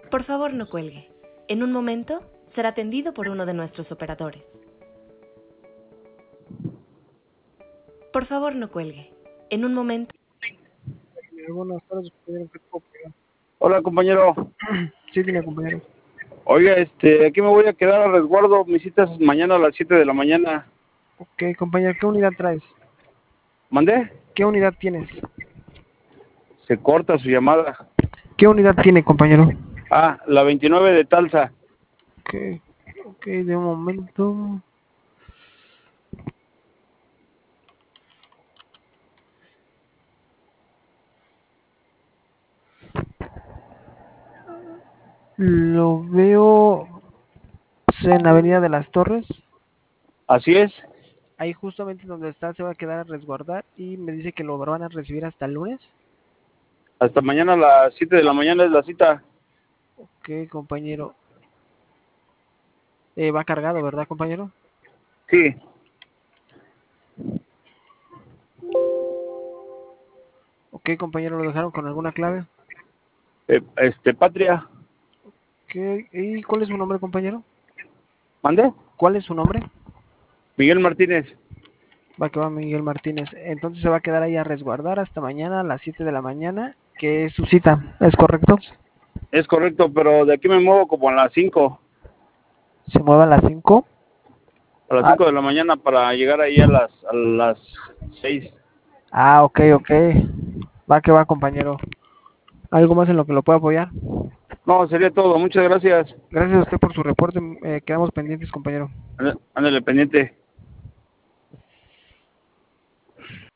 Por favor, no cuelgue. En un momento será atendido por uno de nuestros operadores. Por favor, no cuelgue. En un momento... Buenas tardes, compañero. ¿Qué te puedo apoyar? Hola, compañero. Sí, dime, compañero. Oiga, aquí me voy a quedar a resguardo. Mi cita es mañana a las 7 de la mañana. Ok, compañero, ¿qué unidad traes? ¿Mandé? ¿Qué unidad tienes? Se corta su llamada. ¿Qué unidad tiene, compañero? Ah, la 29 de Talsa. Ok, de un momento. Lo veo en Avenida de las Torres. Así es. Ahí justamente donde está se va a quedar a resguardar y me dice que lo van a recibir hasta el lunes. Hasta mañana a las 7 de la mañana es la cita. Ok, compañero. Va cargado, ¿verdad, compañero? Sí. Ok, compañero, ¿lo dejaron con alguna clave? Patria. Ok, ¿y cuál es su nombre, compañero? ¿Mandé? ¿Cuál es su nombre? Miguel Martínez. Va que va Miguel Martínez. Entonces se va a quedar ahí a resguardar hasta mañana a las 7 de la mañana, que es su cita, ¿es correcto? Es correcto, pero de aquí me muevo como a las 5. Se mueve a las 5. A las 5 de la mañana para llegar ahí a las 6. Ok. Va que va, compañero. ¿Algo más en lo que lo pueda apoyar? No, sería todo. Muchas gracias. Gracias a usted por su reporte. Quedamos pendientes, compañero. Ándale pendiente.